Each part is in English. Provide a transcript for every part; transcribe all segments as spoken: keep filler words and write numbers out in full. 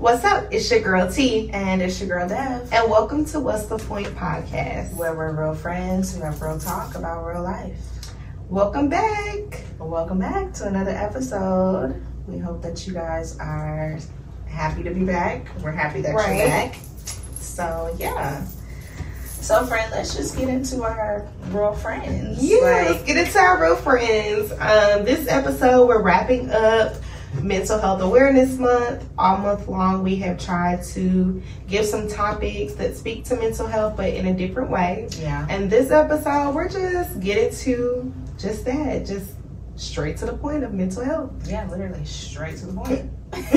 What's up? It's your girl T. And it's your girl Dev. And welcome to What's the Point podcast, where we're real friends who have real talk about real life. Welcome back. Welcome back to another episode. We hope that you guys are happy to be back. We're happy that right. you're back. So, yeah. So, friend, let's just get into our real friends. Yeah, like, let's get into our real friends. Um, this episode, we're wrapping up Mental Health Awareness Month. All month long, we have tried to give some topics that speak to mental health, but in a different way. Yeah. And this episode, we're just getting to just that, just straight to the point of mental health. Yeah, literally straight to the point.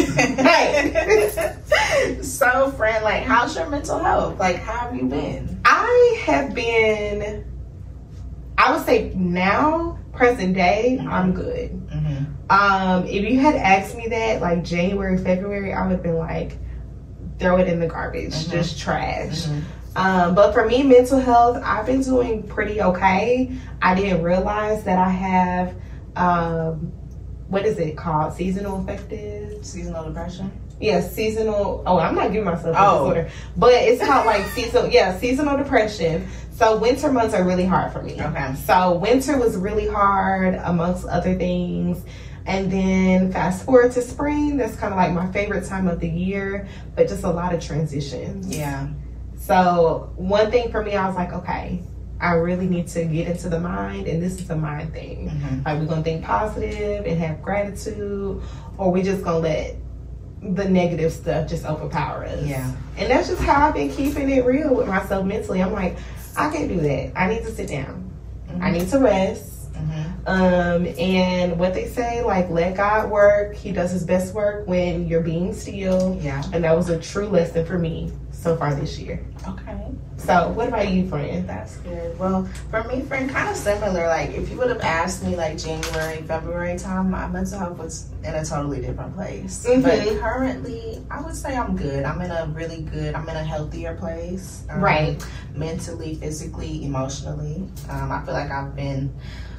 Hey. So, friend, like, how's your mental health? Like, how have you been? I have been, I would say now, present day, mm-hmm. I'm good. Mm-hmm. Um, if you had asked me that, like, January, February, I would have been like, throw it in the garbage, mm-hmm. just trash. Mm-hmm. Um, but for me, mental health, I've been doing pretty okay. I didn't realize that I have, um, what is it called? Seasonal affective? Seasonal depression? Yeah, seasonal. Oh, I'm not giving myself a oh. disorder. But it's called like seasonal, yeah, seasonal depression. So winter months are really hard for me. Okay. So winter was really hard amongst other things. And then fast forward to spring, that's kind of like my favorite time of the year, but just a lot of transitions. Yeah. So one thing for me, I was like, okay, I really need to get into the mind, and this is a mind thing. Mm-hmm. Like, we're going to think positive and have gratitude, or we just going to let the negative stuff just overpower us. Yeah. And that's just how I've been keeping it real with myself mentally. I'm like, I can't do that. I need to sit down. Mm-hmm. I need to rest. Mm-hmm. Um, and what they say, like, let God work. He does his best work when you're being still. Yeah. And that was a true lesson for me so far this year. Okay. So what about you, friend? That's good. Well, for me, friend, kind of similar. Like, if you would have asked me, like, January, February time, my mental health was in a totally different place. Mm-hmm. But currently, I would say I'm good. I'm in a really good, I'm in a healthier place. Um, right. Mentally, physically, emotionally. Um, I feel like I've been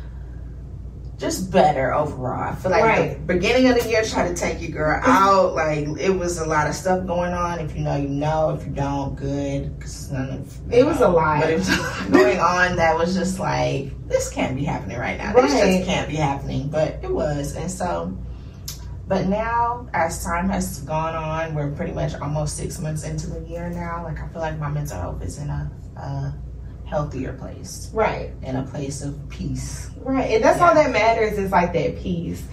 just better overall. I feel like right. the beginning of the year tried to take your girl out. Like, it was a lot of stuff going on. If you know, you know. If you don't, good. Cause none of, it was know, a lot. But it was going on that was just like, this can't be happening right now. Right. This just can't be happening. But it was. And so, but now, as time has gone on, we're pretty much almost six months into the year now. Like, I feel like my mental health is in a, a healthier place. Right. In a place of peace. Right. And that's yeah. all that matters is like that peace.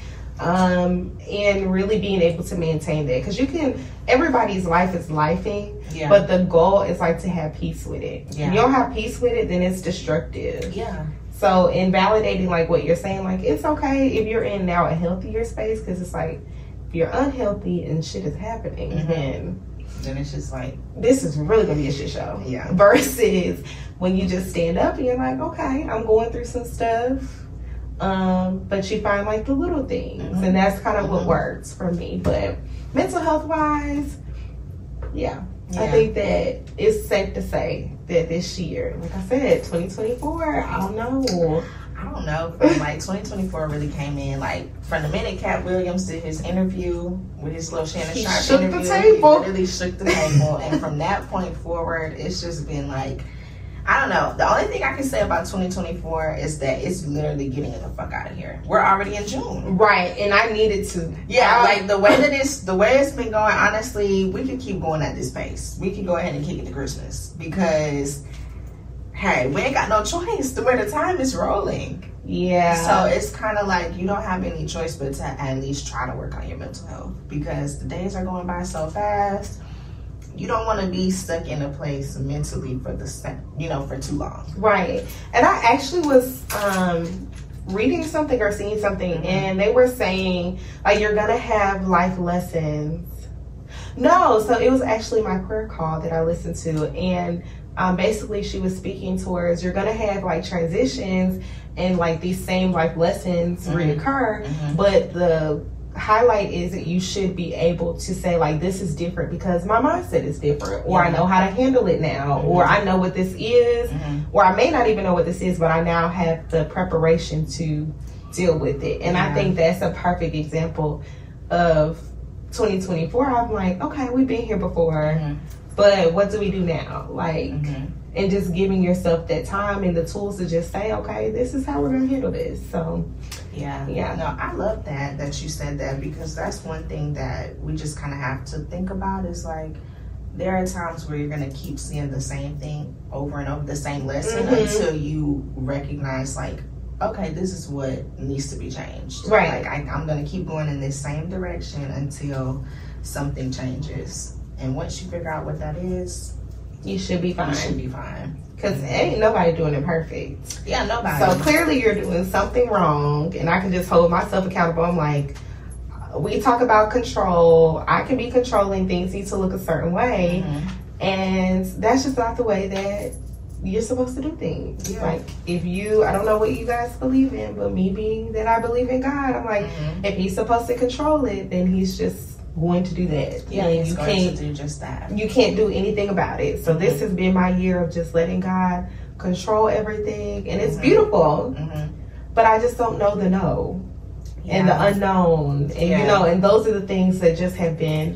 Um, and really being able to maintain that. Because you can, everybody's life is lifing. Yeah. But the goal is like to have peace with it. Yeah. If you don't have peace with it, then it's destructive. Yeah. So in validating like what you're saying, like, it's okay if you're in now a healthier space. Because it's like, if you're unhealthy and shit is happening, mm-hmm. then then it's just like, this is really gonna be a shit show. Yeah. Versus when you just stand up and you're like, okay, I'm going through some stuff. Um, but you find like the little things, mm-hmm. and that's kind of mm-hmm. what works for me. But mental health wise, yeah, yeah, I think that it's safe to say that this year, like I said, twenty twenty-four, I don't know. I don't know. From like twenty twenty-four really came in like from the minute Cat Williams did his interview with his little Shannon he Sharp shook interview. The table. He literally shook the table, and from that point forward, it's just been like, I don't know. The only thing I can say about twenty twenty-four is that it's literally getting the fuck out of here. We're already in June, right? And I needed to. Yeah, like the way that it's the way it's been going. Honestly, we could keep going at this pace. We could go ahead and kick it to Christmas because, hey, we ain't got no choice. The way the time is rolling. Yeah. So it's kind of like you don't have any choice but to at least try to work on your mental health because the days are going by so fast. You don't want to be stuck in a place mentally for the, you know, for too long. Right. And I actually was um, reading something or seeing something, mm-hmm. and they were saying, like, you're going to have life lessons. No, so it was actually my prayer call that I listened to, and um, basically she was speaking towards you're going to have, like, transitions and, like, these same life lessons mm-hmm. reoccur, mm-hmm. but the highlight is that you should be able to say, like, this is different because my mindset is different, or yeah. I know how to handle it now, mm-hmm. or I know what this is, mm-hmm. or I may not even know what this is, but I now have the preparation to deal with it. And yeah. I think that's a perfect example of twenty twenty-four, I'm like, okay, we've been here before, Mm-hmm. but what do we do now? Like, Mm-hmm. and just giving yourself that time and the tools to just say, okay, this is how we're gonna handle this. So, Yeah. yeah. No, I love that that you said that, because that's one thing that we just kind of have to think about is like, there are times where you're gonna keep seeing the same thing over and over, the same lesson, Mhm. until you recognize like, okay, this is what needs to be changed. Right. Like I, I'm gonna keep going in this same direction until something changes. And once you figure out what that is, you should be fine. you should be fine. Because ain't nobody doing it perfect. Yeah, nobody. So clearly you're doing something wrong, and I can just hold myself accountable. I'm like, we talk about control. I can be controlling things need to look a certain way, Mhm. and that's just not the way that you're supposed to do things. Yeah. Like, if you, I don't know what you guys believe in, but me being that I believe in God, I'm like, Mhm. if he's supposed to control it, then he's just going to do that. Yeah, and he's you going can't to do just that. you can't do anything about it. So this Mhm. has been my year of just letting God control everything, and it's Mhm. beautiful. Mm-hmm. But I just don't know the no and the unknown, and Yeah. you know, and those are the things that just have been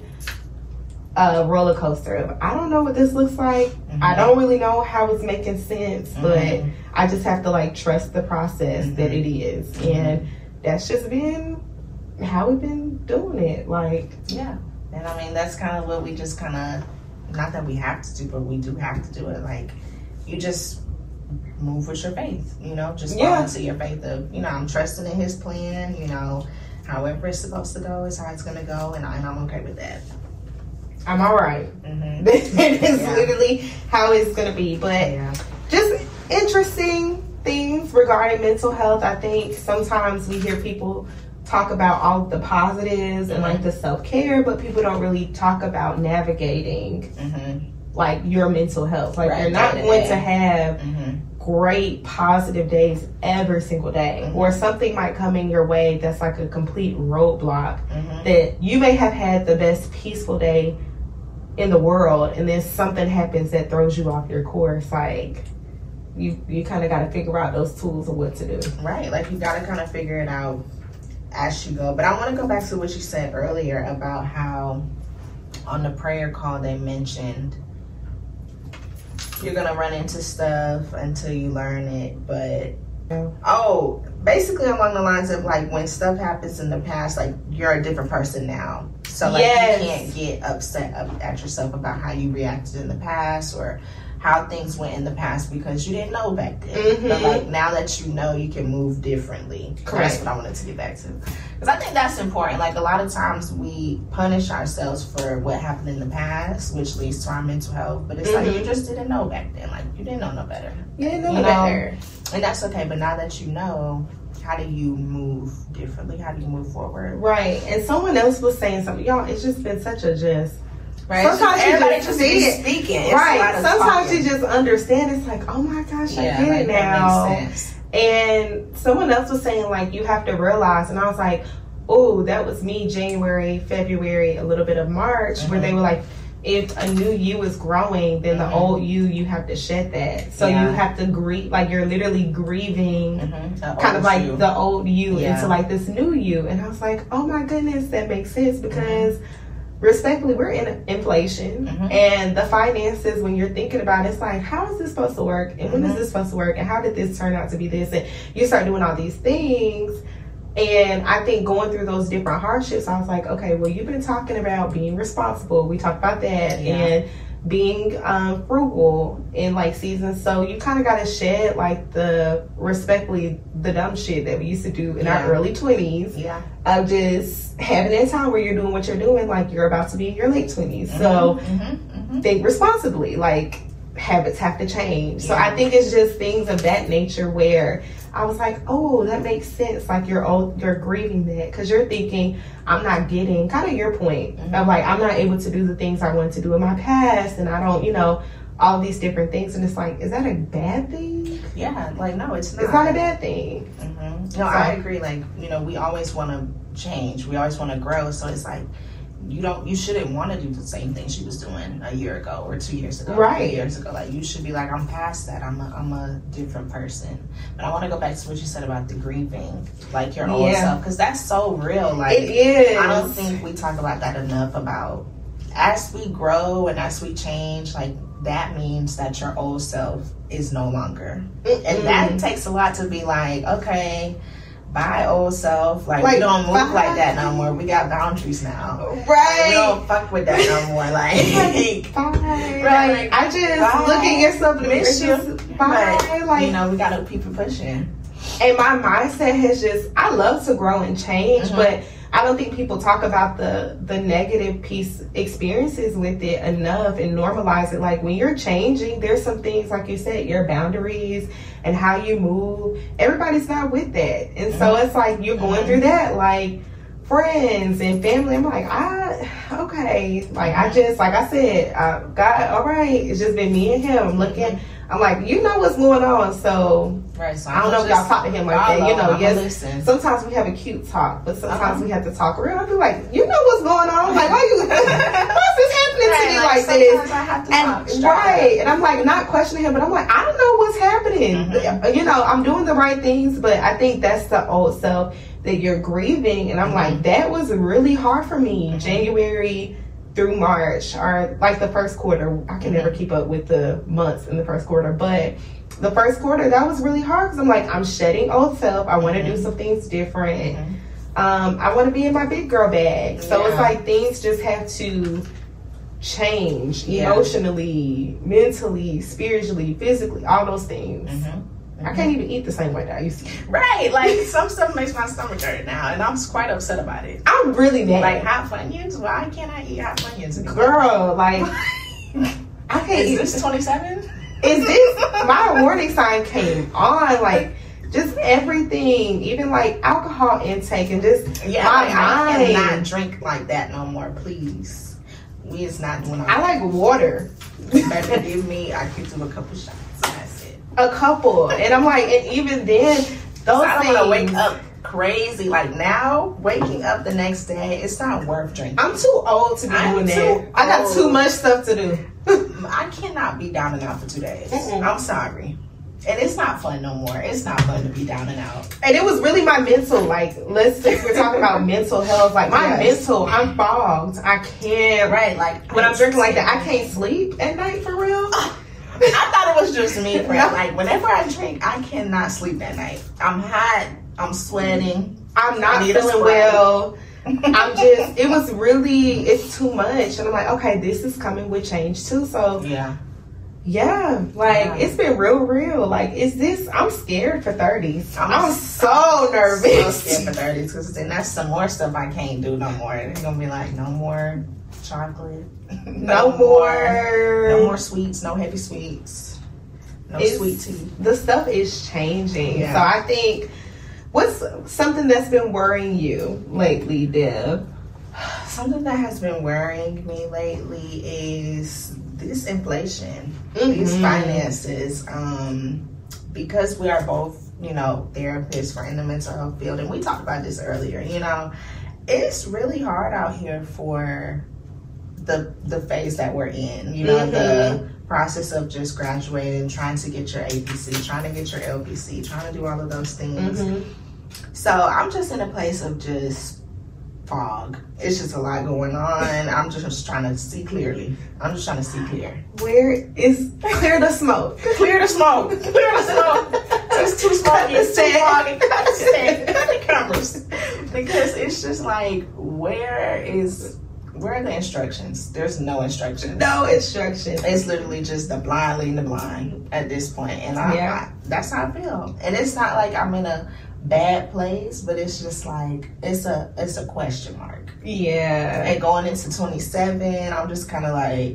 a roller coaster. Of, I don't know what this looks like. Mhm. I don't really know how it's making sense, but Mhm. I just have to like trust the process Mhm. that it is, Mhm. and that's just been how we've been doing it. Like, Yeah. And I mean, that's kind of what we just kind of, not that we have to do, but we do have to do it. Like, you just move with your faith, you know, just fall Yeah. into your faith of, you know, I'm trusting in his plan, you know, however it's supposed to go is how it's going to go, and, I, and I'm okay with that. I'm all right. Mm-hmm. This is Yeah. literally how it's gonna be. But Yeah. just interesting things regarding mental health. I think sometimes we hear people talk about all the positives and like the self-care, but people don't really talk about navigating Mm-hmm. like your mental health. Like, Right, you're not day to going day. to have Mm-hmm. great positive days every single day, Mhm. or something might come in your way that's like a complete roadblock Mm-hmm. that you may have had the best peaceful day in the world, and then something happens that throws you off your course. Like, you you kind of got to figure out those tools of what to do. Right. Like, you got to kind of figure it out as you go. But I want to go back to what you said earlier about how on the prayer call they mentioned you're going to run into stuff until you learn it. But, oh, basically along the lines of like when stuff happens in the past, like you're a different person now. So like Yes. you can't get upset at yourself about how you reacted in the past or how things went in the past because you didn't know back then. Mhm. But like now that you know, you can move differently. Correct. That's what I wanted to get back to. Because I think that's important. Like a lot of times we punish ourselves for what happened in the past, which leads to our mental health. But it's like Mhm. you just didn't know back then. Like you didn't know no better. You didn't know You know, better. And that's okay. But now that you know, how do you move differently? How do you move forward? Right. And someone else was saying something. Y'all, it's just been such a just. Right. Sometimes Just- you everybody just just see be it. speaking. It's a Right. lot of Sometimes talking. you just understand. It's like, oh my gosh, I Yeah, get like, it that now. makes sense. And someone else was saying, like, you have to realize, and I was like, oh, that was me January, February, a little bit of March, where Mhm. they were like, if a new you is growing, then Mhm. the old you, you have to shed that. So Yeah. you have to grieve, like, you're literally grieving Mhm. The kind of old like you. the old you Yeah. into like this new you. And I was like, oh my goodness, that makes sense because respectfully, we're in inflation Mhm. and the finances, when you're thinking about it, it's like, how is this supposed to work? And when is Mhm. this supposed to work? And how did this turn out to be this? And you start doing all these things. And I think going through those different hardships, I was like, okay, well, you've been talking about being responsible. We talked about that. Yeah. And being um, frugal in like seasons. So you kind of got to shed like the, respectfully, the dumb shit that we used to do in Yeah. our early twenties Yeah. of just having that time where you're doing what you're doing like you're about to be in your late twenties. So Mhm. Mhm. think responsibly, like habits have to change. So Yeah. I think it's just things of that nature where I was like, oh, that makes sense. Like you're old, you're grieving that because you're thinking, I'm not getting, kind of your point Mhm. of like, I'm not able to do the things I wanted to do in my past, and I don't, you know, all these different things. And it's like, is that a bad thing? Yeah. Like no, it's not. It's not a bad thing. Mhm. No, I agree. Like, you know, we always want to change. We always want to grow. So it's like, you don't, you shouldn't want to do the same thing she was doing a year ago or two years ago, right? Three years ago, like you should be like, I'm past that. I'm a, I'm a different person. But I want to go back to what you said about the grieving, like your old Yeah. self, because that's so real. Like It is. I don't think we talk about that enough. About as we grow and as we change, like that means that your old self is no longer, Mm-mm. and that takes a lot to be like, okay. Bye, old self. Like, Like, we don't move bye. like that no more. We got boundaries now. Right. We don't fuck with that no more. Like, bye. Right. Like, I just Bye. look at yourself and Miss it's you. just bye. But, Like, you know, we gotta keep it pushing. and my mindset has just, I love to grow and change, Mhm. but I don't think people talk about the the negative piece experiences with it enough and normalize it. Like when you're changing, there's some things, like you said, your boundaries and how you move. Everybody's not with that. And so it's like you're going through that, like friends and family. I'm like, I, okay. Like I just, like I said, uh, God, all right. It's just been me and him. I'm looking, I'm like, you know what's going on. So Right. So I don't know if y'all talk to him like that. You know, yes. Listen. Sometimes we have a cute talk, but sometimes Uh-huh. we have to talk real. I'll be like, you know what's going on? I'm like, why you, what's this happening Right, to you like, like sometimes this? I have to And talk straight right, up. and I'm like not questioning him, but I'm like, I don't know what's happening. Mhm. You know, I'm doing the right things, but I think that's the old self that you're grieving. And I'm Mhm. like, that was really hard for me. Mhm. January through March, or like the first quarter. I can Mhm. never keep up with the months in the first quarter, but the first quarter, that was really hard because I'm like, I'm shedding old self. I want to Mhm. do some things different. Mhm. Um, I want to be in my big girl bag. So it's Yeah. like things just have to change Yeah. emotionally, mentally, spiritually, physically, all those things. Mhm. I can't even eat the same way that I used to. Right. Like some stuff makes my stomach hurt now, and I'm quite upset about it. I'm really mad. Like hot Funyuns. Why can't I eat hot Funyuns anymore? Girl, like, I can't Is eat. this twenty-seven? Is this my warning sign came on? Like, just everything, even like alcohol intake and just Yeah, my like, I mind. cannot drink like that no more, please. We is not doing all I like water. Baby, give me, I could do a couple shots and that's it. A couple. And I'm like, and even then, those I don't things. want to wake up crazy. Like now, waking up the next day, it's not worth drinking. I'm too old to be I'm doing too that. I got old. too much stuff to do. I cannot be down and out for two days. Mm-mm. I'm sorry. And it's not fun no more. It's not fun to be down and out. And it was really my mental, like, let's if we're talking about mental health, like my Yes. mental, I'm fogged. I can't, Right, like when I'm drinking like that, I can't sleep at night for real. I thought it was just me, friend. Like whenever I drink, I cannot sleep that night. I'm hot. I'm sweating. I'm I not need a feeling Sprite. well. I'm just, it was really, it's too much. And I'm like, okay, this is coming with change too. So Yeah. yeah, like Yeah. it's been real, real. Like, is this, I'm scared for thirties. I'm, I'm so nervous. So scared for thirties because then that's some more stuff I can't do no more. It's gonna be like no more chocolate, No more. no more sweets, no heavy sweets, no It's- sweet tea. The stuff is changing. Yeah. So I think, what's something that's been worrying you lately, Deb? Something that has been worrying me lately is this inflation, these Mhm. finances. Um, because we are both, you know, therapists for in the mental health field, and we talked about this earlier. You know, it's really hard out here for the the phase that we're in. You know, the process of just graduating, trying to get your A P C, trying to get your L P C, trying to do all of those things. Mhm. So I'm just in a place of just fog. It's just a lot going on. I'm just trying to see clearly. I'm just trying to see clear. Where is, clear the smoke. Clear the smoke. Clear the smoke. It's too smoky. It's too foggy. Cut the stand. Cut the cameras. Because it's just like, where is, where are the instructions? There's no instructions. No instruction. It's literally just the blind leading the blind at this point. And I, Yeah. I, that's how I feel. And it's not like I'm in a bad place, but it's just like, it's a, it's a question mark. Yeah. And going into twenty-seven, I'm just kind of like,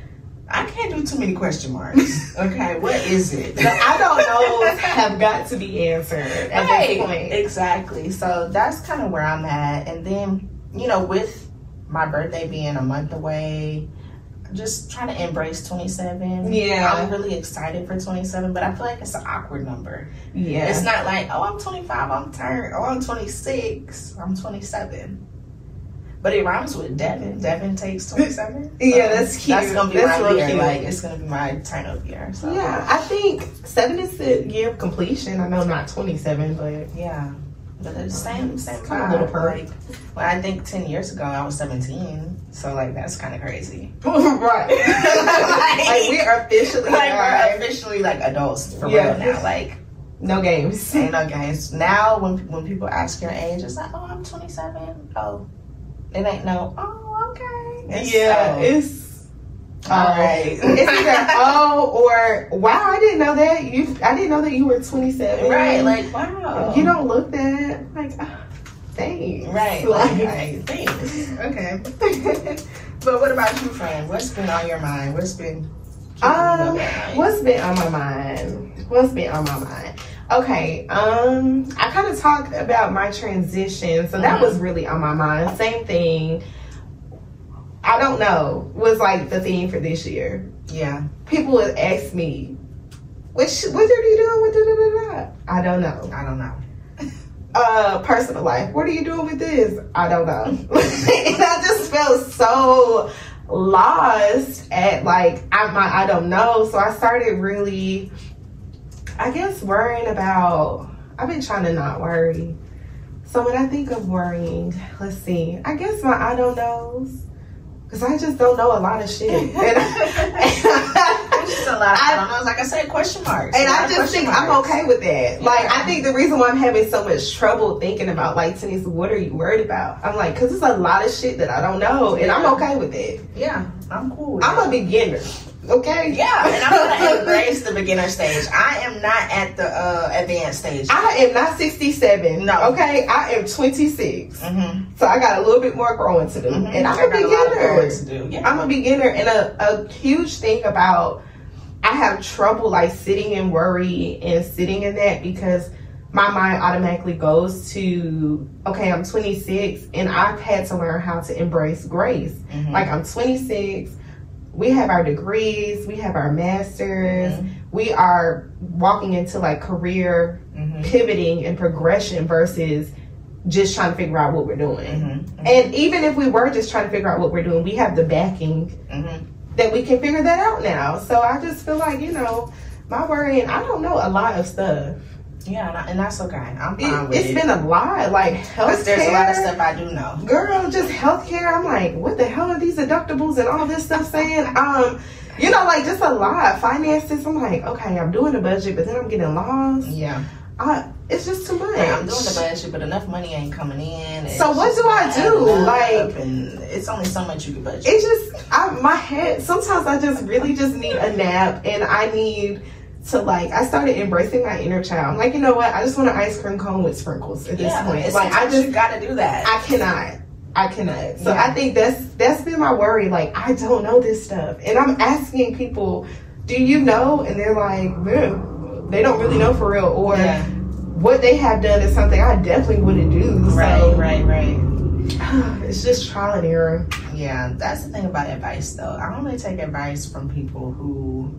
I can't do too many question marks. Okay, what is it? The I don't know have got to be answered at Right, this point. exactly. So that's kind of where I'm at. And then, you know, with my birthday being a month away, just trying to embrace twenty-seven. Yeah. I'm really excited for twenty-seven, but I feel like it's an awkward number. Yeah. It's not like, oh, I'm twenty-five, I'm turned. Oh, I'm twenty-six, I'm twenty-seven. But it rhymes with Devin. Devin takes twenty-seven. So yeah, that's cute. That's gonna be that's my real year. cute. Like it's gonna be my turn of year. So yeah, I think seven is the year of completion. I know I'm not twenty-seven, but yeah, but the same same kind of vibe. little perk. Like, well, I think ten years ago I was seventeen. So like that's kind of crazy. right. like, like we are officially like uh, we're officially like adults for Yeah. real now. Like no games. ain't no games. Now when when people ask your age, it's like, oh, I'm twenty-seven. Oh, it ain't no. Oh, okay. It's yeah, so, it's all right. It's either oh or wow, I didn't know that you. I didn't know that you were twenty-seven. Right, like wow. You don't look that. Like, oh, thanks. Right, Like, like, like thanks. Okay. But what about you, friend? What's been on your mind? What's been keeping you up um, at night? what's been on my mind? What's been on my mind? Okay, um, I kind of talked about my transition, so that Mhm. was really on my mind. Same thing. I don't know. Was like the theme for this year. Yeah. People would ask me, "What sh- what are you doing with da da da da?" I don't know. I don't know. Uh, personal life. What are you doing with this? I don't know. And I just felt so lost at like I my I don't know. So I started really, I guess, worrying about. I've been trying to not worry. So when I think of worrying, let's see. I guess my I don't knows. Cause I just don't know a lot of shit. And I, It's just a lot of, I, don't know, like I said, question marks. and A lot I of just question think I'm marks. okay with that. Yeah. Like, I think the reason why I'm having so much trouble thinking about, like, Tanisha, what are you worried about? I'm like, because there's a lot of shit that I don't know, and I'm okay with it. Yeah, I'm cool with I'm that. a beginner, okay? Yeah, and I'm gonna embrace the beginner stage. I am not at the uh, advanced stage. I am not sixty-seven, No. okay? I am twenty-six. Mm-hmm. So I got a little bit more growing to do. Mm-hmm. And I'm I a got a lot of beginner. growing to do. Yeah. I'm a beginner, and a, a huge thing about I have trouble like sitting and worry and sitting in that because my mind automatically goes to, okay, I'm twenty-six and I've had to learn how to embrace grace. Mhm. Like I'm twenty-six, we have our degrees, we have our masters, Mhm. we are walking into like career Mhm. pivoting and progression versus just trying to figure out what we're doing. Mhm. And even if we were just trying to figure out what we're doing, we have the backing Mhm. that we can figure that out now. So I just feel like, you know, my worrying, I don't know a lot of stuff. Yeah, and, I, and that's okay. I'm It, fine with it's it. been a lot, like Because healthcare. there's a lot of stuff I do know. Girl, just healthcare. I'm like, what the hell are these deductibles and all this stuff saying? Um, you know, like just a lot. Finances. I'm like, okay, I'm doing a budget, but then I'm getting lost. Yeah. I, it's just too much. Like, I'm doing the budget, but enough money ain't coming in. So It's what just do I not do? adding up, Like- and it's only so much you can budget. It just, I, my head, sometimes I just really just need a nap and I need to like, I started embracing my inner child. I'm like, you know what? I just want an ice cream cone with sprinkles at this yeah, point. it's Like, I sometimes just, you got to do that. I cannot. I cannot. So Yeah. I think that's, that's been my worry. Like, I don't know this stuff. And I'm asking people, do you know? And they're like, well, they don't really know for real. Or yeah. what they have done is something I definitely wouldn't do. So Right, right, right. it's just trial and error. Yeah, that's the thing about advice, though. I only take advice from people who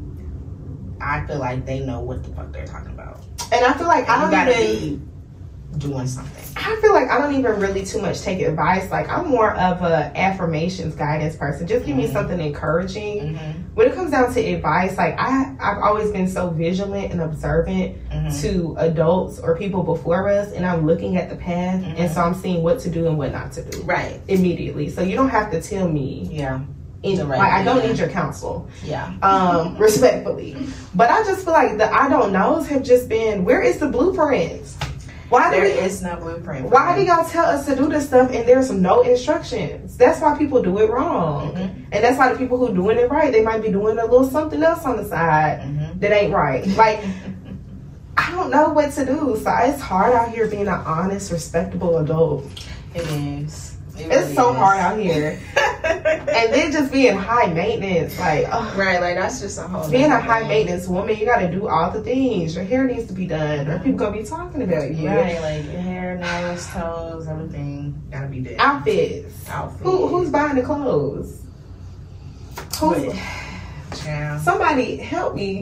I feel like they know what the fuck they're talking about. And I feel like I You don't gotta even, be doing something. I feel like I don't even really too much take advice. Like I'm more of a affirmations guidance person. Just give me Mhm. something encouraging. Mm-hmm. When it comes down to advice, like I, I've always been so vigilant and observant Mm-hmm. to adults or people before us, and I'm looking at the path, Mhm. and so I'm seeing what to do and what not to do Right. immediately. So you don't have to tell me. Yeah. In, The right like I don't thing. need your counsel, Yeah. um, respectfully. But I just feel like the I don't knows have just been. Where is the blueprint? Why do There we, is no blueprint. Why do y'all tell us to do this stuff and there's no instructions? That's why people do it wrong. Mhm. And that's why the people who doing it right, they might be doing a little something else on the side Mhm. that ain't right. Like, I don't know what to do. So it's hard out here being an honest, respectable adult. It is. It It's really so is. hard out here. And then just being high maintenance, like, ugh. Right, like that's just a whole Being a nother high thing. maintenance woman, you gotta do all the things. Your hair needs to be done, or people gonna be talking about you. Right, like your hair, nails, toes, everything gotta be done. Outfits. Outfit. Who who's buying the clothes? Who's But- Child. somebody help me?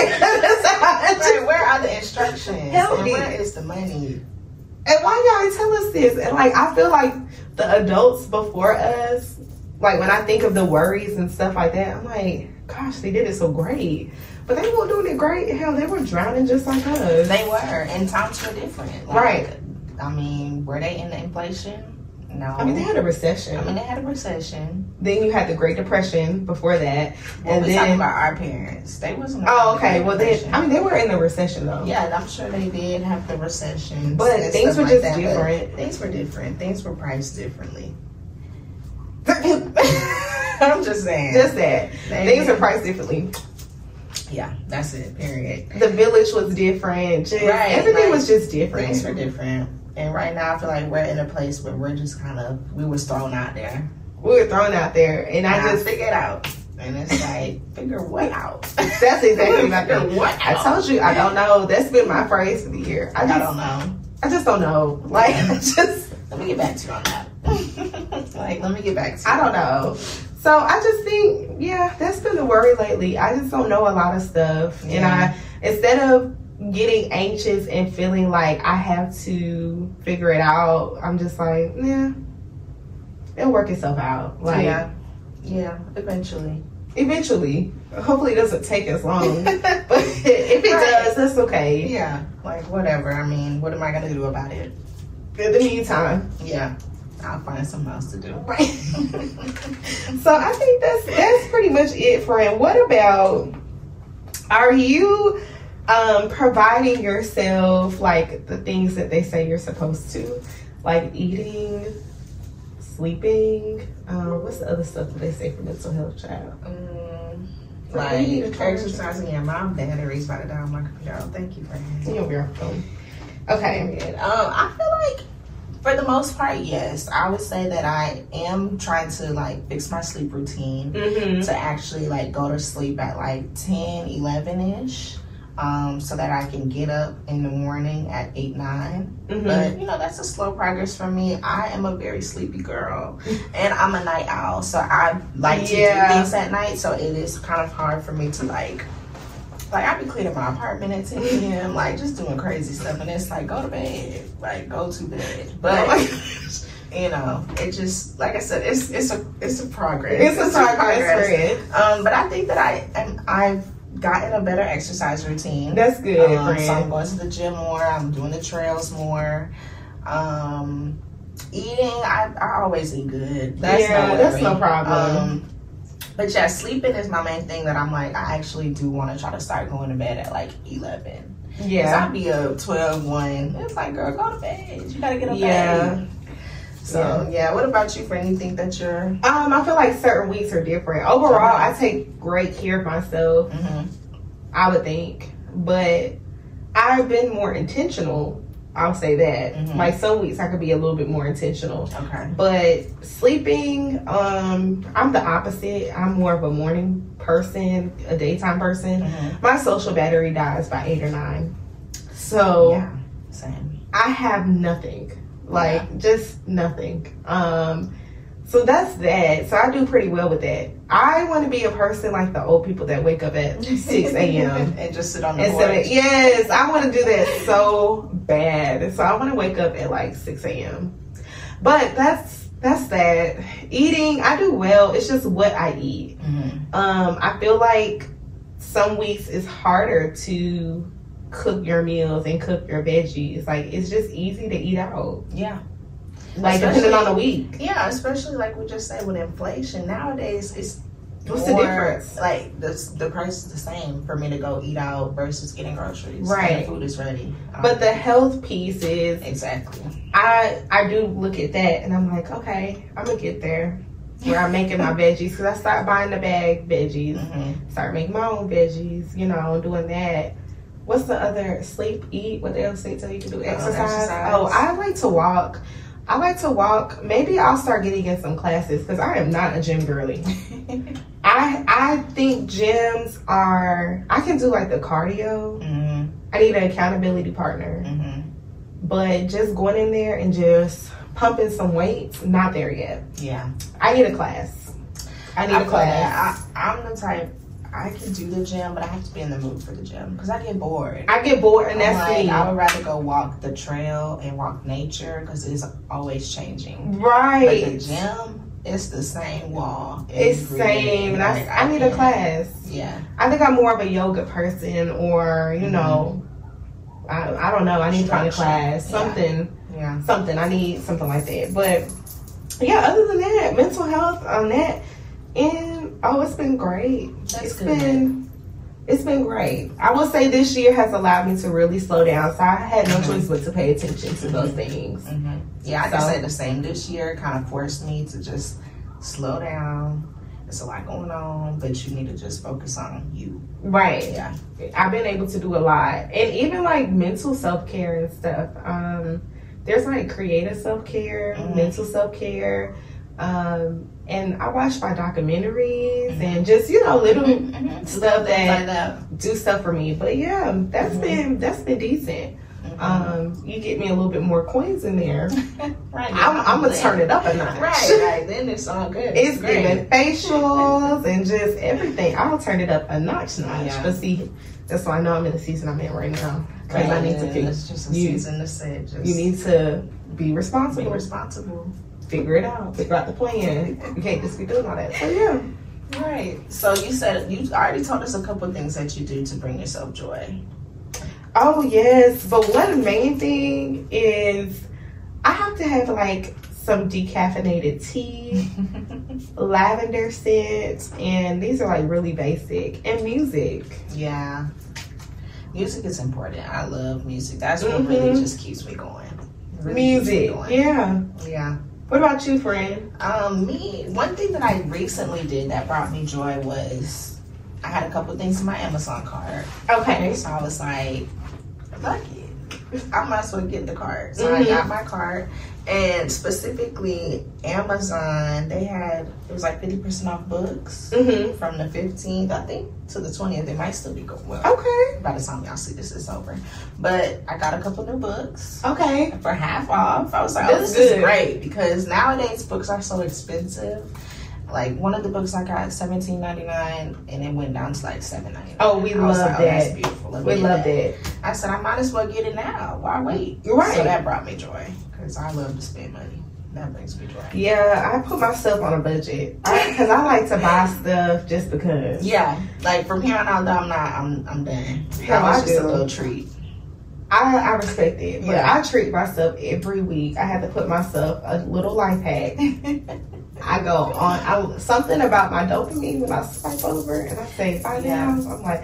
Right, where are the instructions? Help and me. where is the money? And why y'all ain't tell us this? And like, I feel like the adults before us, like when I think of the worries and stuff like that, I'm like, gosh, they did it so great. But they weren't doing it great. Hell, they were drowning just like us. They were, and times were different. Like, right. I mean, were they in inflation? No. I mean, they had a recession. I mean, they had a recession. Then you had the Great Depression before that. Well, and we're then talking about our parents. They wasn't. Oh, okay. Well, they. I mean, they were in the recession though. Yeah, I'm sure they did have the recession. But things were like just that, different. Things were different. Things were priced differently. I'm just saying. Just that. They things did. were priced differently. Yeah, that's it. Period. The village was different. Just, right. Everything like, was just different. Things were different. And right now, I feel like we're in a place where we're just kind of, we was thrown out there. We were thrown out there, and, and I just figured out. And it's like, figure what out? That's exactly my thing. What I told you, I don't know. That's been my phrase for the year. I, just, I don't know. I just don't know. Like, I just. Let me get back to you on that. Like, let me get back to you. I don't know. So I just think, yeah, that's been the worry lately. I just don't know a lot of stuff. Yeah. And I, instead of getting anxious and feeling like I have to figure it out, I'm just like, yeah, it'll work itself out. Like, yeah, yeah, eventually. Eventually. Hopefully it doesn't take as long. But if it right. does, that's okay. Yeah, like whatever. I mean, what am I going to do about it? In the meantime. Yeah. I'll find something else to do. Right. So I think that's that's pretty much it, friend. What about, are you um, providing yourself like the things that they say you're supposed to? Like eating, sleeping, um, what's the other stuff that they say for mental health, child? Um, like exercising. Yeah, my battery's about to die on my computer. Oh, thank you for asking. You're welcome. Okay. Um, I feel like for the most part, yes. I would say that I am trying to like fix my sleep routine mm-hmm. to actually like go to sleep at like ten, eleven-ish. Um, so that I can get up in the morning at eight, nine. Mm-hmm. But, you know, that's a slow progress for me. I am a very sleepy girl. And I'm a night owl. So I like to yeah. do things at night. So it is kind of hard for me to, like, like, I be cleaning my apartment at ten p.m., like, just doing crazy stuff. And it's like, go to bed. Like, go to bed. But, you know, it just, like I said, it's it's a it's a progress. It's, it's a progress. progress. Um, but I think that I am, I've gotten a better exercise routine. That's good, um, friend. So I'm going to the gym more. I'm doing the trails more. Um, eating, I, I always eat good. That's yeah, no that's no problem. Um, but yeah, sleeping is my main thing that I'm like, I actually do want to try to start going to bed at like eleven. Yeah. I'd be up twelve, one. It's like, girl, go to bed. You got to get up yeah. at eight. So, yeah. yeah. What about you, friend? You think that you're... Um, I feel like certain weeks are different. Overall, I take great care of myself, mm-hmm. I would think. But I've been more intentional. I'll say that. Mm-hmm. Like some weeks I could be a little bit more intentional. Okay. But sleeping, um, I'm the opposite. I'm more of a morning person, a daytime person. Mm-hmm. My social battery dies by eight or nine. So yeah, same. I have nothing. Like, yeah. just nothing. Um, so that's that. So I do pretty well with that. I want to be a person like the old people that wake up at six a.m. and just sit on the porch. porch. Yes, I want to do that so bad. So I want to wake up at like six a.m. But that's that's that. Eating, I do well. It's just what I eat. Mm-hmm. Um, I feel like some weeks it's harder to cook your meals and cook your veggies. Like, it's just easy to eat out. Yeah. Like, especially, depending on the week. Yeah, especially like we just said with inflation. Nowadays, it's What's more, the difference? Like, the, the price is the same for me to go eat out versus getting groceries. Right. And the food is ready. Um, but the health piece is... Exactly. I, I do look at that and I'm like, okay, I'm going to get there. Where I'm making my veggies. Because I start buying the bag veggies. Mm-hmm. Start making my own veggies. You know, doing that. What's the other? Sleep, eat. What else they tell you to do? Exercise. Oh, exercise. Oh, I like to walk. I like to walk. Maybe I'll start getting in some classes because I am not a gym girly. I I think gyms are. I can do like the cardio. Mm-hmm. I need an accountability partner. Mm-hmm. But just going in there and just pumping some weights, not there yet. Yeah. I need a class. I need I a class. I, I'm the type. I can do the gym, but I have to be in the mood for the gym because I get bored. I get bored, and I'm that's like, me. I would rather go walk the trail and walk nature because it's always changing. Right. But the gym, it's the same wall. It's every same. day. And I, Like, I need a can't- class. Yeah. I think I'm more of a yoga person, or you Mhm. know, I, I don't know. I need to find a Structure. class, Yeah. something, Yeah. something. I need something like that. But yeah, other than that, mental health on that, and oh, it's been great. That's It's good. been, it's been great. I will say this year has allowed me to really slow down, so I had no Mhm. choice but to pay attention to those things. hmm Yeah, I can So- say the same. This year kind of forced me to just slow down. There's a lot going on, but you need to just focus on you. Right. Yeah. I've been able to do a lot, and even like mental self care and stuff. Um, there's like creative self care, Mhm. mental self care, um, and I watch my documentaries Mhm. and just you know little Mhm. stuff Things that like that. do stuff for me. But yeah, that's Mhm. been that's been decent. Mhm. Um, you get me a little bit more coins in there. right. I'm, I'm gonna turn it up a notch. Right, right. Then it's all good. It's great. giving facials and just everything. I'll turn it up a notch, notch. Yeah. But see, that's why I know I'm in the season I'm in right now. Because Right, I need to yeah, pick. It's just a you- season to say. Just You need to be be responsible. responsible. Figure it out. Figure out the plan. You can't just be doing all that. So yeah. Right. So you said you already told us a couple of things that you do to bring yourself joy. Oh yes, but one main thing is I have to have like some decaffeinated tea, lavender scents, and these are like really basic. And music. Yeah. Music is important. I love music. That's what really Mhm. just keeps me going. Really keeps me Music. going. Yeah. Yeah. What about you, friend? Um, me, one thing that I recently did that brought me joy was I had a couple things in my Amazon cart. Okay. So I was like, fuck it. I might as well get the cart. So I Mhm. got my cart. And specifically, Amazon, they had, it was like fifty percent off books Mm-hmm. from the fifteenth, I think, to the twentieth. They might still be going well. Okay. By the time y'all see this, it's over. But I got a couple new books Okay. for half off. I was like, oh, That's this good. is great because nowadays books are so expensive. Like one of the books I got seventeen ninety-nine and it went down to like seven ninety-nine. Oh, we I was love like, oh, that's that. beautiful. Let me We get love that. that. I said I might as well get it now. Why wait? You're right. So that brought me joy because I love to spend money. That brings me joy. Yeah, I put myself on a budget because I, like to buy stuff just because. Yeah, like from here on out, though, I'm not. I'm I'm done. Hell, That was I just a do. little treat. I, I respect it, but Yeah. I treat myself every week. I have to put myself a little life hack. I go on I, something about my dopamine when I swipe over and I say five Yeah. dollars. I'm like,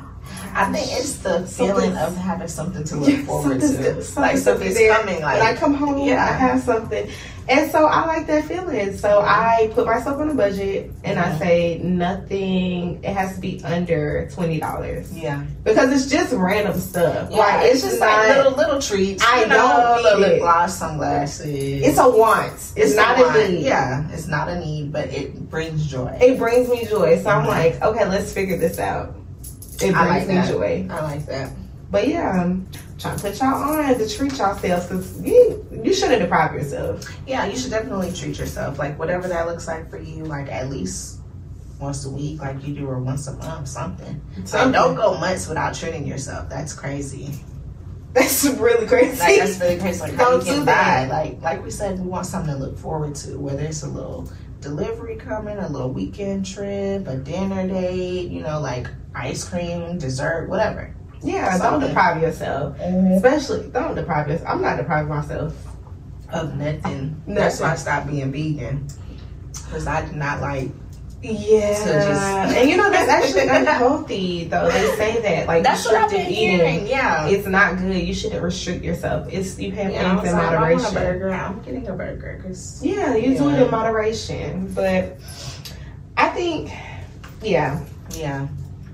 I think it's the feeling of having something to look yeah, forward something's to. good- Like something's something's there. coming. Like when I come home, yeah. I have something. And so I like that feeling. So I put myself on a budget and I Mhm. say nothing, it has to be under twenty dollars. yeah, Because it's just random stuff. yeah. Like, It's, just like not- little little treats. I you know, don't little need lip it. gloss, sunglasses. It's a want. It's, not want. a need. Yeah, it's not a need, but it brings joy. It brings me joy. So I'm Mhm. like, okay, let's figure this out. It I brings like me that. joy. I like that. But yeah, I'm trying to put y'all on to treat yourselves because you, you shouldn't deprive yourself. Yeah, you should definitely treat yourself. Like whatever that looks like for you. Like at least once a week, like you do, or once a month, something. So Something. don't go months without treating yourself. That's crazy. That's really crazy. Like that's really crazy. Like how Don't you do can that. buy. Like like we said, we want something to look forward to. Whether it's a little delivery coming, a little weekend trip, a dinner date, you know, like ice cream, dessert, whatever. Yeah, don't Something. deprive yourself. Especially, don't deprive yourself. I'm not depriving myself. Of nothing. That's why I Nothing. stopped being vegan. Because I did not like. Yeah. So just- And you know, that's actually unhealthy, though. They say that. Like, That's what I've restrictive been eating. hearing. Yeah. It's not good. You shouldn't restrict yourself. It's You have Yeah, I things was in like, I want a moderation. burger. I'm getting a burger. Cause Yeah, you do it Yeah. in moderation. But I think, yeah. yeah.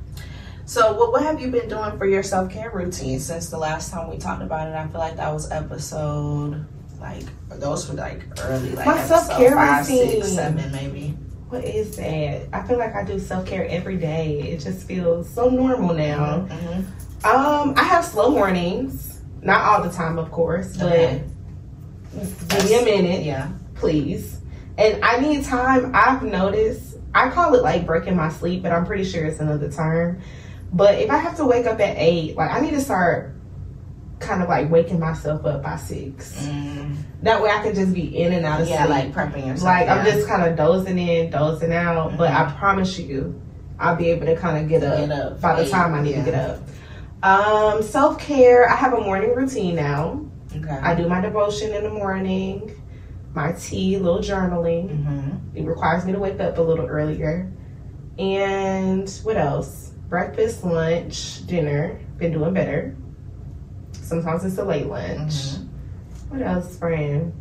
So what what have you been doing for your self care routine since the last time we talked about it? I feel like that was episode like those were like early like My episode self-care five, routine. six, seven maybe. What is that? I feel like I do self care every day. It just feels so normal now. Mm-hmm. Um, I have slow mornings. Not all the time, of course, but Okay. give me a minute, Yeah. please. And I need time. I've noticed I call it like breaking my sleep, but I'm pretty sure it's another term. But if I have to wake up at eight, like I need to start kind of like waking myself up by six. Mm. That way I can just be in and out of yeah, sleep. like prepping yourself. Like yeah. I'm just kind of dozing in, dozing out. Mm-hmm. But I promise you, I'll be able to kind of get up, get up by the time I need yeah. to get up. Um, self-care, I have a morning routine now. Okay. I do my devotion in the morning, my tea, a little journaling. Mm-hmm. It requires me to wake up a little earlier. And what else? Breakfast, lunch, dinner. Been doing better. Sometimes it's a late lunch. Mm-hmm. What else, friend?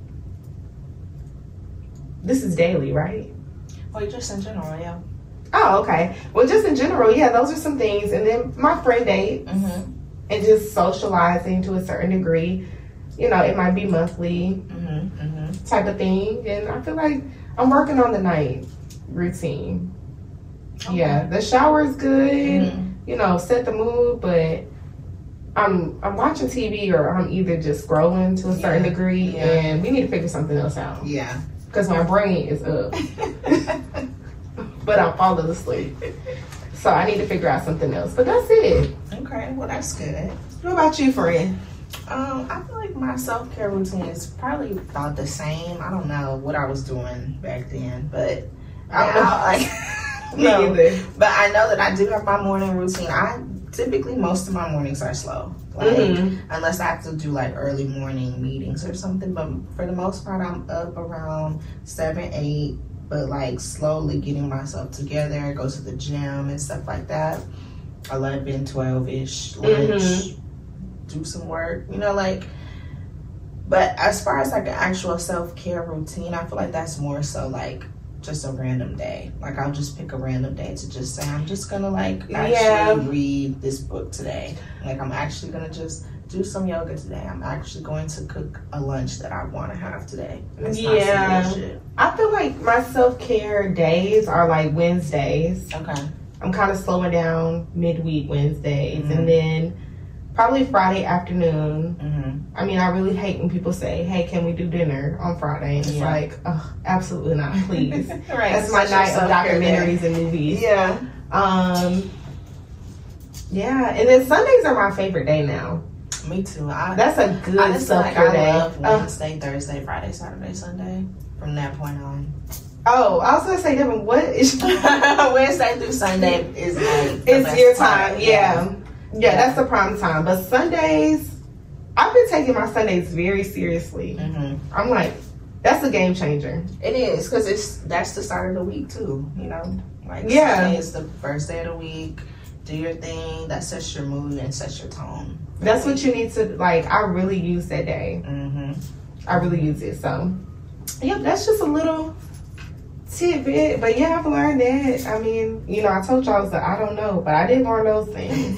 This is daily, right? Oh, just in general, yeah. Oh, okay. Well, just in general, yeah, those are some things. And then my friend dates mm-hmm. and just socializing to a certain degree. You know, it might be monthly mm-hmm. Mm-hmm. type of thing. And I feel like I'm working on the night routine. Okay. Yeah, the shower is good. Mm-hmm. You know, set the mood, but I'm I'm watching T V or I'm either just scrolling to a certain yeah. degree, yeah. and we need to figure something else out. Yeah, because my brain is up, but I'm falling asleep. So I need to figure out something else. But that's it. Okay, well that's good. What about you, friend? Um, I feel like my self care routine is probably about the same. I don't know what I was doing back then, but I don't know. Like, no, either. But I know that I do have my morning routine. I typically most of my mornings are slow, like mm-hmm. unless I have to do like early morning meetings or something. But for the most part, I'm up around seven, eight. But like slowly getting myself together, go to the gym and stuff like that. eleven, twelve ish, lunch, mm-hmm. do some work, you know, like. But as far as like an actual self care routine, I feel like that's more so like just a random day. Like I'll just pick a random day to just say I'm just gonna like actually yeah. read this book today. Like I'm actually gonna just do some yoga today. I'm actually going to cook a lunch that I want to have today. Yeah, I feel like my self-care days are like Wednesdays. Okay. I'm kind of slowing down midweek Wednesdays, mm-hmm. and then probably Friday afternoon. Mm-hmm. I mean, I really hate when people say, hey, can we do dinner on Friday? And it's yeah. like, oh, absolutely not, please. Right. That's my night of documentaries and movies. Yeah. Um. Yeah, and then Sundays are my favorite day now. Me too. I, That's a good self-care like day. I love Wednesday, uh, Thursday, Friday, Saturday, Sunday. From that point on. Oh, I was gonna say, Devin, what is Wednesday through Sunday is like it's your time. Yeah. Yeah. yeah, that's the prime time. But Sundays, I've been taking my Sundays very seriously. Mm-hmm. I'm like, that's a game changer. It is because it's that's the start of the week too. You know, like yeah, Sunday is the first day of the week. Do your thing. That sets your mood and sets your tone. That's what you need to, like, I really use that day. Mm-hmm. I really use it. So, yeah, that's just a little tidbit. But, yeah, I've learned that. I mean, you know, I told y'all that I don't know, but I did learn those things.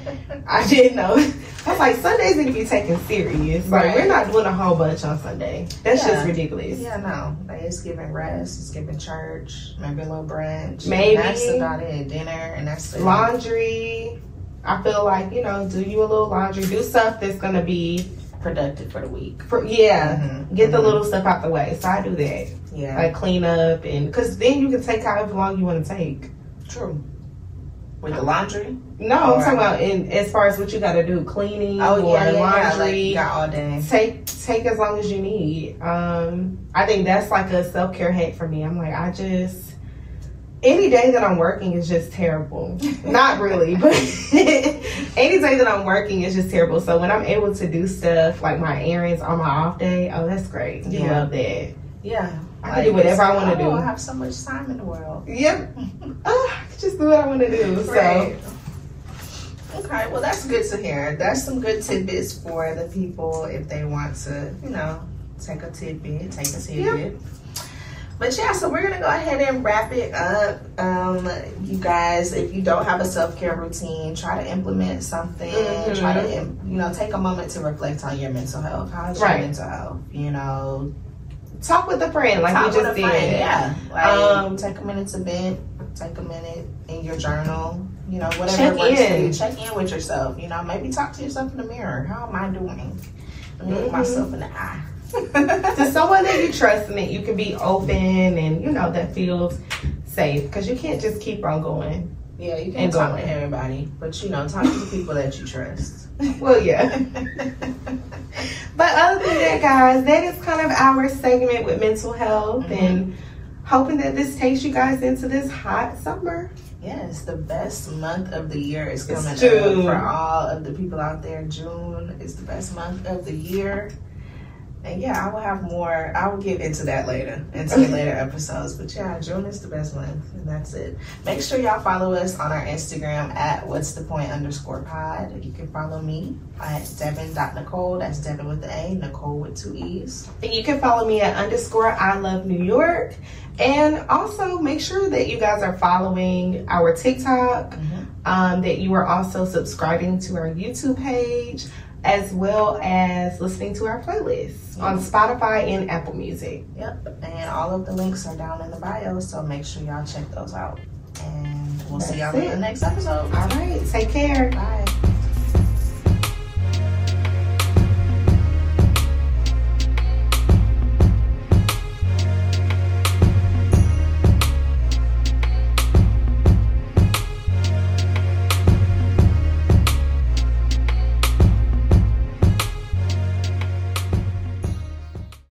I did know. I was like, Sundays need to be taken serious. Like, right. We're not doing a whole bunch on Sunday. That's yeah. just ridiculous. Yeah, no. Like, it's giving rest. It's giving church. Maybe a little brunch. Maybe. And that's about it. Dinner. And that's it. Laundry. I feel like, you know, do you a little laundry. Do stuff that's going to be productive for the week. For, yeah. Mm-hmm. Get mm-hmm. the little stuff out the way. So I do that. Yeah. Like clean up. and Because then you can take however long you want to take. True. With the laundry? No, or, I'm talking about in as far as what you got to do. Cleaning oh, or yeah, yeah, laundry. Yeah, like you got all day. Take, take as long as you need. Um, I think that's like a self-care hack for me. I'm like, I just... Any day that I'm working is just terrible. Not really, but any day that I'm working is just terrible. So when I'm able to do stuff like my errands on my off day, oh, that's great. You yeah. love that. Yeah. I like, can do whatever I want to do. I have so much time in the world. Yep. oh, I can just do what I want to do. Right. So. Okay, well, that's good to hear. That's some good tidbits for the people if they want to, you know, take a tidbit, take a tidbit. Yep. But yeah, so we're going to go ahead and wrap it up. Um, you guys, if you don't have a self-care routine, try to implement something. Mm-hmm. Try to, you know, take a moment to reflect on your mental health. How's your right. mental health? You know, talk with a friend like we just did. Friend, yeah. Like, um, take a minute to vent. Take a minute in your journal. You know, whatever check works in. for you. Check in with yourself. You know, maybe talk to yourself in the mirror. How am I doing? Let me mm-hmm. look myself in the eye. To someone that you trust and that you can be open and, you know, that feels safe because you can't just keep on going. Yeah, you can't talk to everybody, but you know, talk to the people that you trust. Well, yeah. But other than that, guys, that is kind of our segment with mental health, mm-hmm. and hoping that this takes you guys into this hot summer. Yes, the best month of the year is coming up for all of the people out there. June is the best month of the year. And yeah, I will have more, I will get into that later, into the later episodes. But yeah, June is the best month, and that's it. Make sure y'all follow us on our Instagram at what's the point underscore pod. You can follow me at Devin dot Nicole. That's Devin with the A, Nicole with two E's. And you can follow me at underscore I love New York. And also make sure that you guys are following our TikTok, mm-hmm. um, that you are also subscribing to our YouTube page, as well as listening to our playlists yep. on Spotify and Apple Music. Yep, and all of the links are down in the bio, so make sure y'all check those out. And we'll That's see y'all it. in the next episode. All right, take care. Bye.